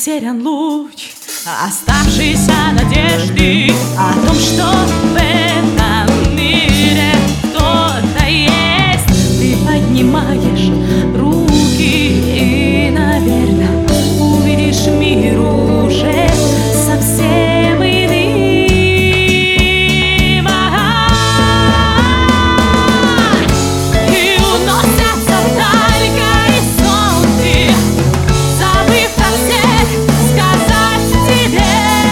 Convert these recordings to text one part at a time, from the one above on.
потерян луч оставшейся надежды о том, что в этом мире кто-то есть. Ты поднимаешь руки и, наверное, увидишь мир уже совсем иным. И уносятся вдаль горизонты, забыв про всех сказать тебе.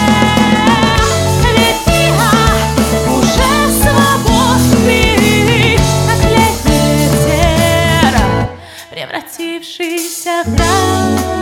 Ведь я уже свободный, как летний ветер, превратившийся в рай.